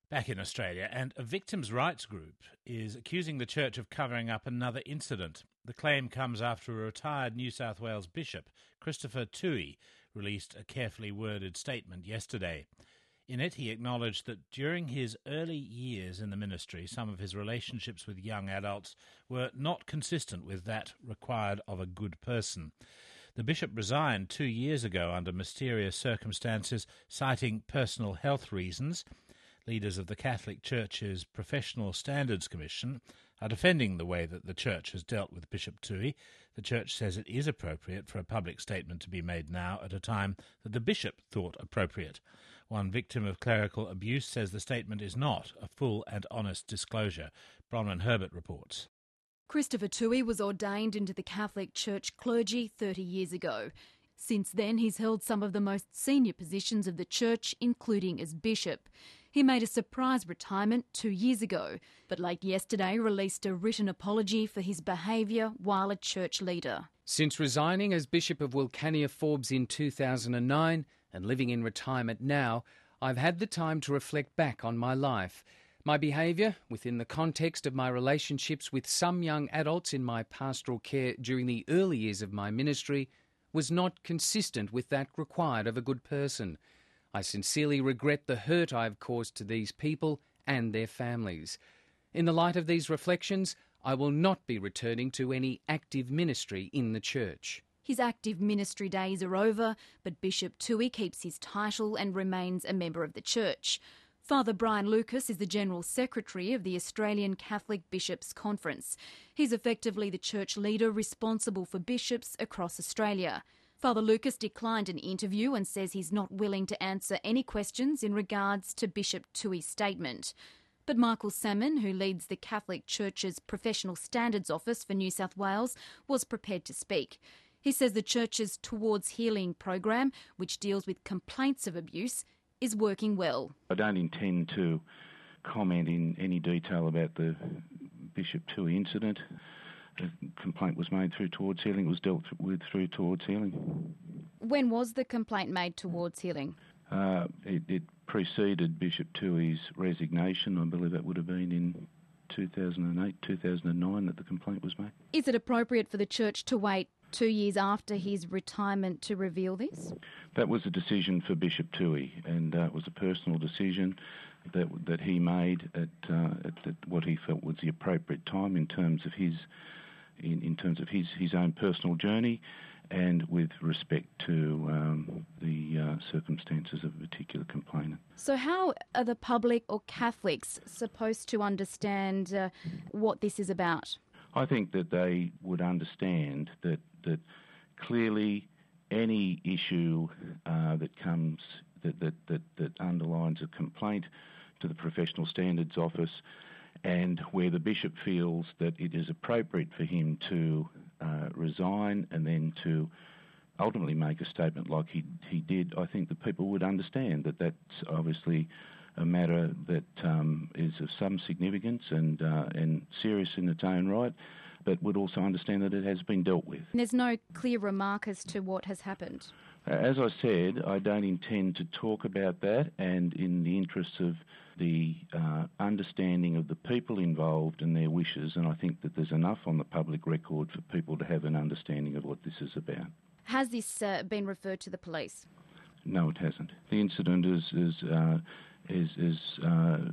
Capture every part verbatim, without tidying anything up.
Back in Australia, and a victims' rights group is accusing the church of covering up another incident. The claim comes after a retired New South Wales bishop, Christopher Toohey, released a carefully worded statement yesterday. In it, he acknowledged that during his early years in the ministry, some of his relationships with young adults were not consistent with that required of a good person. The bishop resigned two years ago under mysterious circumstances, citing personal health reasons. Leaders of the Catholic Church's Professional Standards Commission are defending the way that the Church has dealt with Bishop Toohey. The Church says it is appropriate for a public statement to be made now at a time that the Bishop thought appropriate. One victim of clerical abuse says the statement is not a full and honest disclosure. Bronwyn Herbert reports. Christopher Toohey was ordained into the Catholic Church clergy thirty years ago. Since then, he's held some of the most senior positions of the church, including as bishop. He made a surprise retirement two years ago, but late yesterday released a written apology for his behaviour while a church leader. Since resigning as Bishop of Wilcannia Forbes in two thousand nine and living in retirement now, I've had the time to reflect back on my life. My behaviour, within the context of my relationships with some young adults in my pastoral care during the early years of my ministry, was not consistent with that required of a good person. I sincerely regret the hurt I have caused to these people and their families. In the light of these reflections, I will not be returning to any active ministry in the church. His active ministry days are over, but Bishop Toohey keeps his title and remains a member of the church. Father Brian Lucas is the General Secretary of the Australian Catholic Bishops' Conference. He's effectively the church leader responsible for bishops across Australia. Father Lucas declined an interview and says he's not willing to answer any questions in regards to Bishop Toohey's statement. But Michael Salmon, who leads the Catholic Church's Professional Standards Office for New South Wales, was prepared to speak. He says the church's Towards Healing program, which deals with complaints of abuse, is working well. I don't intend to comment in any detail about the Bishop Toohey incident. The complaint was made through Towards Healing. It was dealt with through Towards Healing. When was the complaint made Towards Healing? Uh, it, it preceded Bishop Toohey's resignation. I believe that would have been in two thousand eight, two thousand nine that the complaint was made. Is it appropriate for the church to wait two years after his retirement to reveal this? That was a decision for Bishop Toohey, and uh, it was a personal decision that that he made at, uh, at, at what he felt was the appropriate time in terms of his in, in terms of his, his own personal journey, and with respect to um, the uh, circumstances of a particular complainant. So how are the public or Catholics supposed to understand uh, what this is about? I think that they would understand that that clearly any issue uh, that comes that, that that that underlines a complaint to the Professional Standards Office, and where the bishop feels that it is appropriate for him to uh, resign and then to ultimately make a statement like he he did, I think that people would understand that that's obviously a matter that um, is of some significance and uh, and serious in its own right, but would also understand that it has been dealt with. And there's no clear remark as to what has happened? Uh, as I said, I don't intend to talk about that, and in the interests of the uh, understanding of the people involved and their wishes, and I think that there's enough on the public record for people to have an understanding of what this is about. Has this uh, been referred to the police? No, it hasn't. The incident is is uh, is, is uh,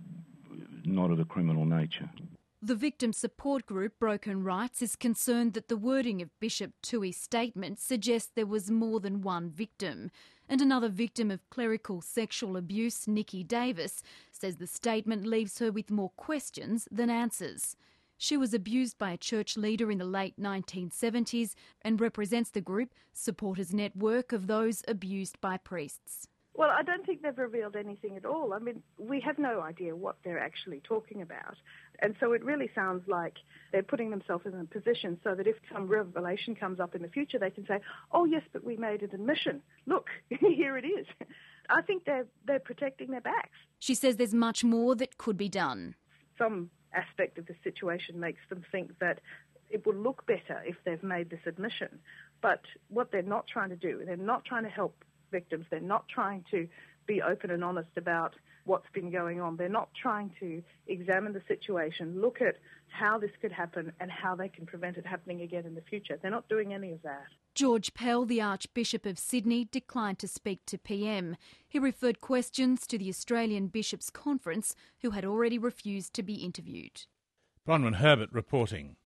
not of a criminal nature. The victim support group Broken Rights is concerned that the wording of Bishop Toohey's statement suggests there was more than one victim. And another victim of clerical sexual abuse, Nikki Davis, says the statement leaves her with more questions than answers. She was abused by a church leader in the late nineteen seventies and represents the group Supporters Network of those abused by priests. Well, I don't think they've revealed anything at all. I mean, we have no idea what they're actually talking about. And so it really sounds like they're putting themselves in a position so that if some revelation comes up in the future, they can say, oh, yes, but we made an admission. Look, here it is. I think they're, they're protecting their backs. She says there's much more that could be done. Some aspect of the situation makes them think that it will look better if they've made this admission. But what they're not trying to do, they're not trying to help victims. They're not trying to be open and honest about what's been going on. They're not trying to examine the situation, look at how this could happen and how they can prevent it happening again in the future. They're not doing any of that. George Pell, the Archbishop of Sydney, declined to speak to P M. He referred questions to the Australian Bishops' Conference, who had already refused to be interviewed. Bronwyn Herbert reporting.